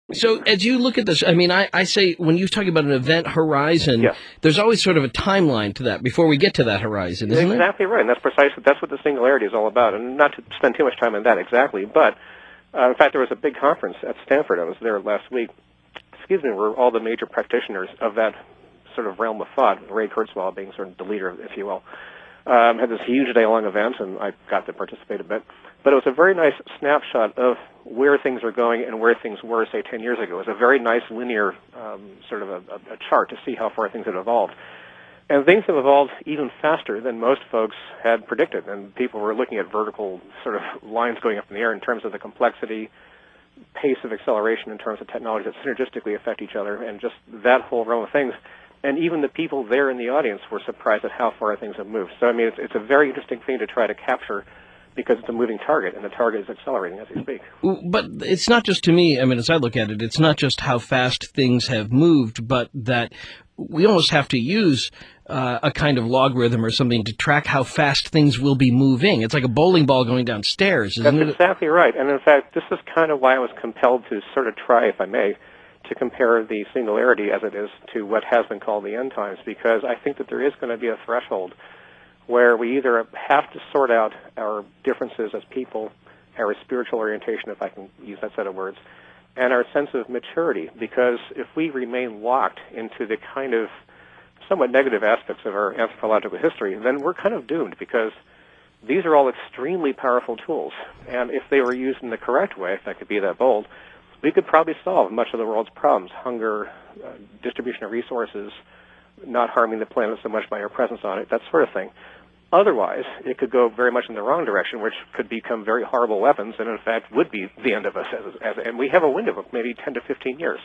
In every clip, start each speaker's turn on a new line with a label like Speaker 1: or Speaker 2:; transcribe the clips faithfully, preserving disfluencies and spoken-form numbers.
Speaker 1: So as you look at this, I mean, I, I say when you're talking about an event horizon,
Speaker 2: Yes.
Speaker 1: there's always sort of a timeline to that before we get to that horizon, isn't there?
Speaker 2: Exactly right, and that's precisely that's what the singularity is all about. And not to spend too much time on that exactly, but uh, in fact, there was a big conference at Stanford. I was there last week. Excuse me, where all the major practitioners of that sort of realm of thought, Ray Kurzweil being sort of the leader, if you will, um, had this huge day-long event, and I got to participate a bit. But it was a very nice snapshot of where things are going and where things were, say, ten years ago. It was a very nice linear um, sort of a, a chart to see how far things had evolved. And things have evolved even faster than most folks had predicted. And people were looking at vertical sort of lines going up in the air in terms of the complexity, pace of acceleration in terms of technologies that synergistically affect each other, and just that whole realm of things. And even the people there in the audience were surprised at how far things have moved. So, I mean, it's, it's a very interesting thing to try to capture because it's a moving target, and the target is accelerating as we speak.
Speaker 1: But it's not just, to me, I mean, as I look at it, it's not just how fast things have moved, but that we almost have to use uh, a kind of logarithm or something to track how fast things will be moving. It's like a bowling ball going downstairs, isn't
Speaker 2: That's
Speaker 1: it?
Speaker 2: exactly right. And in fact, this is kind of why I was compelled to sort of try, if I may, to compare the singularity as it is to what has been called the end times, because I think that there is going to be a threshold where we either have to sort out our differences as people, our spiritual orientation, if I can use that set of words, and our sense of maturity, because if we remain locked into the kind of somewhat negative aspects of our anthropological history, then we're kind of doomed, because these are all extremely powerful tools. And if they were used in the correct way, if I could be that bold, we could probably solve much of the world's problems, hunger, uh, distribution of resources, not harming the planet so much by our presence on it, that sort of thing. Otherwise, it could go very much in the wrong direction, which could become very horrible weapons, and in fact would be the end of us. As, as, and we have a window of maybe ten to fifteen years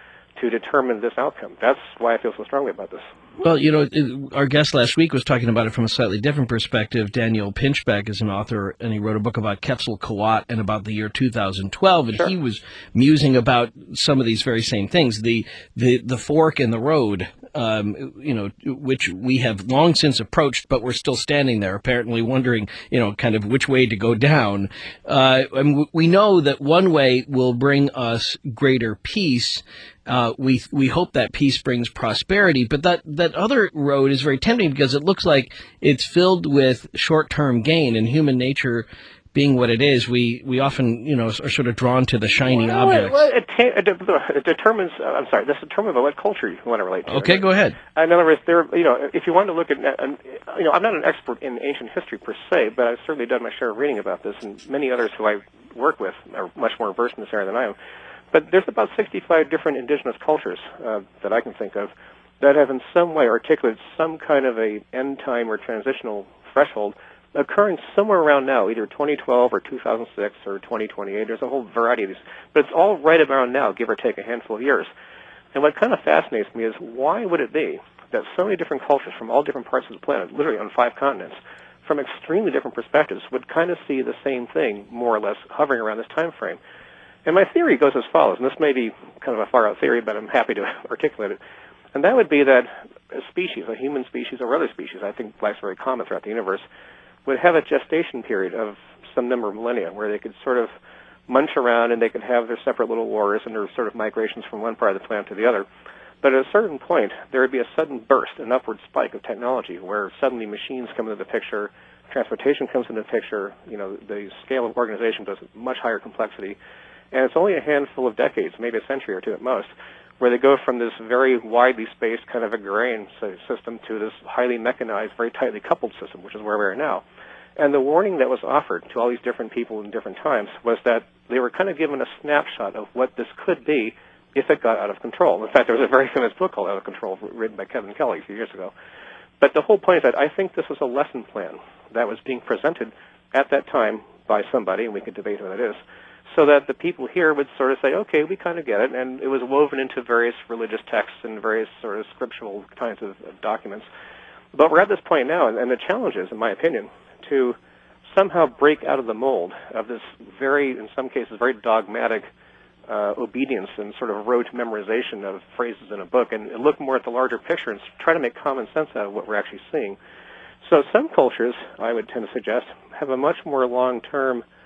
Speaker 2: to determine this outcome. That's why I feel so strongly about this.
Speaker 1: Well, you know, it, our guest last week was talking about it from a slightly different perspective. Daniel Pinchbeck is an author, and he wrote a book about Quetzalcoatl and about the year two thousand twelve, and
Speaker 2: Sure.
Speaker 1: he was musing about some of these very same things, the the, the fork in the road, um, you know, which we have long since approached, but we're still standing there, apparently wondering, you know, kind of which way to go down. Uh, and we know that one way will bring us greater peace. Uh, we we hope that peace brings prosperity, but that, that other road is very tempting because it looks like it's filled with short-term gain, and human nature being what it is, we, we often, you know, are sort of drawn to the shiny
Speaker 2: well,
Speaker 1: objects.
Speaker 2: Well, it, it, it determines, uh, I'm sorry, this determines what culture you want to relate to.
Speaker 1: Okay, go ahead.
Speaker 2: In other words, there, you know, if you want to look at, uh, you know, I'm not an expert in ancient history per se, but I've certainly done my share of reading about this, and many others who I work with are much more versed in this area than I am. But there's about sixty-five different indigenous cultures uh, that I can think of that have in some way articulated some kind of a end time or transitional threshold occurring somewhere around now, either twenty twelve or two thousand six or twenty twenty-eight. There's a whole variety of these. But it's all right around now, give or take a handful of years. And what kind of fascinates me is why would it be that so many different cultures from all different parts of the planet, literally on five continents, from extremely different perspectives, would kind of see the same thing, more or less, hovering around this time frame? And my theory goes as follows, and this may be kind of a far-out theory, but I'm happy to articulate it. And that would be that a species, a human species or other species, I think life's very common throughout the universe, would have a gestation period of some number of millennia where they could sort of munch around and they could have their separate little wars and their sort of migrations from one part of the planet to the other. But at a certain point, there would be a sudden burst, an upward spike of technology where suddenly machines come into the picture, transportation comes into the picture, you know, the scale of organization goes much higher complexity. And it's only a handful of decades, maybe a century or two at most, where they go from this very widely spaced kind of agrarian system to this highly mechanized, very tightly coupled system, which is where we are now. And the warning that was offered to all these different people in different times was that they were kind of given a snapshot of what this could be if it got out of control. In fact, there was a very famous book called Out of Control written by Kevin Kelly a few years ago. But the whole point is that I think this was a lesson plan that was being presented at that time by somebody, and we could debate who that is, so that the people here would sort of say, okay, we kind of get it, and it was woven into various religious texts and various sort of scriptural kinds of, of documents. But we're at this point now, and, and the challenge is, in my opinion, to somehow break out of the mold of this very, in some cases, very dogmatic uh, obedience and sort of rote memorization of phrases in a book, and, and look more at the larger picture and try to make common sense out of what we're actually seeing. So some cultures, I would tend to suggest, have a much more long-term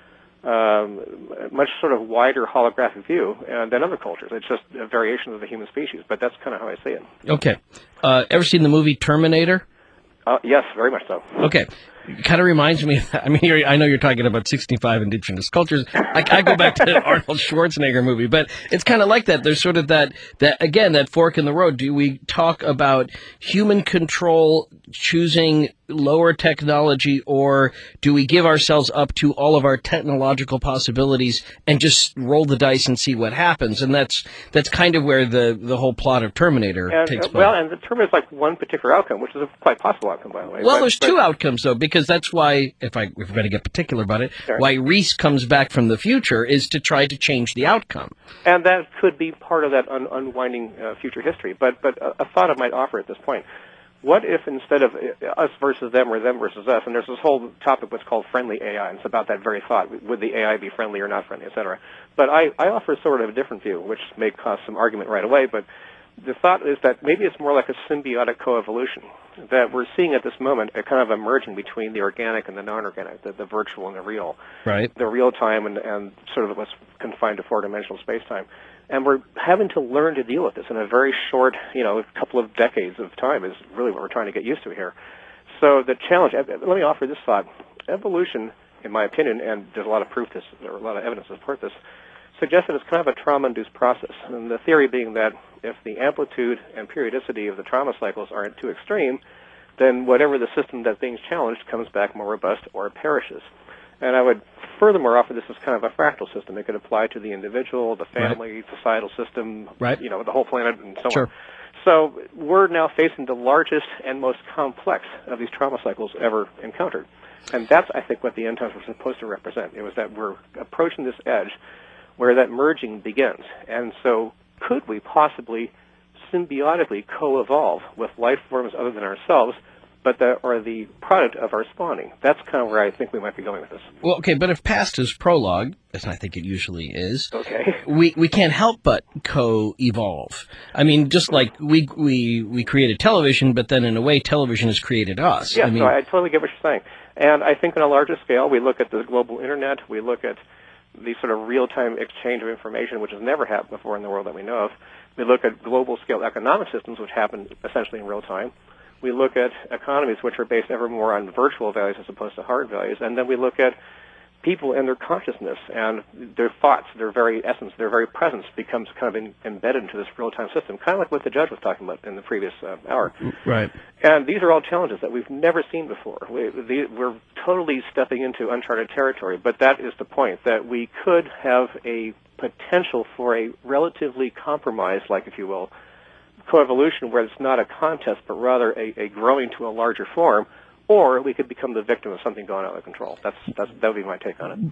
Speaker 2: um, much sort of wider holographic view uh, than other cultures. It's just a variation of the human species, but that's kind of how I see it.
Speaker 1: Okay. Uh, ever seen the movie Terminator?
Speaker 2: Uh, yes, very much so.
Speaker 1: Okay. Kind of reminds me, I mean, you're, I know you're talking about sixty-five indigenous cultures. I, I go back to the Arnold Schwarzenegger movie, but it's kind of like that. There's sort of that, that, again, that fork in the road. Do we talk about human control choosing lower technology, or do we give ourselves up to all of our technological possibilities and just roll the dice and see what happens? And that's, that's kind of where the, the whole plot of Terminator
Speaker 2: and,
Speaker 1: takes
Speaker 2: uh,
Speaker 1: place.
Speaker 2: Well, and the Terminator is like one particular outcome, which is a quite possible outcome, by the way.
Speaker 1: Well,
Speaker 2: but,
Speaker 1: there's
Speaker 2: but,
Speaker 1: two outcomes, though, because that's why, if, I, if we're going to get particular about it,
Speaker 2: Sure.
Speaker 1: why Reese comes back from the future is to try to change the outcome.
Speaker 2: And that could be part of that un- unwinding uh, future history. But, but a, a thought I might offer at this point. What if instead of us versus them or them versus us, and there's this whole topic what's called friendly A I, and it's about that very thought, would the A I be friendly or not friendly, et cetera. But I, I offer sort of a different view, which may cause some argument right away, but the thought is that maybe it's more like a symbiotic coevolution, that we're seeing at this moment a kind of a merging between the organic and the non-organic, the, the virtual and the real,
Speaker 1: Right.
Speaker 2: the real time and, and sort of what's confined to four-dimensional space-time. And we're having to learn to deal with this in a very short, you know, couple of decades of time is really what we're trying to get used to here. So the challenge, let me offer this thought. Evolution, in my opinion, and there's a lot of proof this, there are a lot of evidence to support this, suggests that it's kind of a trauma-induced process. And the theory being that if the amplitude and periodicity of the trauma cycles aren't too extreme, then whatever the system that's being challenged comes back more robust or perishes. And I would furthermore offer this as kind of a fractal system. It could apply to the individual, the family, right. societal system,
Speaker 1: right.
Speaker 2: you know, the whole planet, and so
Speaker 1: sure.
Speaker 2: on. So we're now facing the largest and most complex of these trauma cycles ever encountered. And that's, I think, what the end times were supposed to represent. It was that we're approaching this edge where that merging begins. And so could we possibly symbiotically co-evolve with life forms other than ourselves, but that are the product of our spawning? That's kind of where I think we might be going with this.
Speaker 1: Well, okay, but if past is prologue, as I think it usually is,
Speaker 2: okay,
Speaker 1: we we can't help but co-evolve. I mean, just like we we we created television, but then in a way, television has created us.
Speaker 2: Yeah,
Speaker 1: I mean,
Speaker 2: so I totally get what you're saying. And I think on a larger scale, we look at the global internet, we look at the sort of real-time exchange of information, which has never happened before in the world that we know of. We look at global-scale economic systems, which happen essentially in real time. We look at economies which are based ever more on virtual values as opposed to hard values. And then we look at people and their consciousness and their thoughts, their very essence, their very presence becomes kind of in, embedded into this real-time system, kind of like what the judge was talking about in the previous uh, hour.
Speaker 1: Right.
Speaker 2: And these are all challenges that we've never seen before. We, the, we're totally stepping into uncharted territory, but that is the point, that we could have a potential for a relatively compromised, like if you will, coevolution where it's not a contest, but rather a, a growing to a larger form, or we could become the victim of something going out of control. That's, that's that would be my take on it.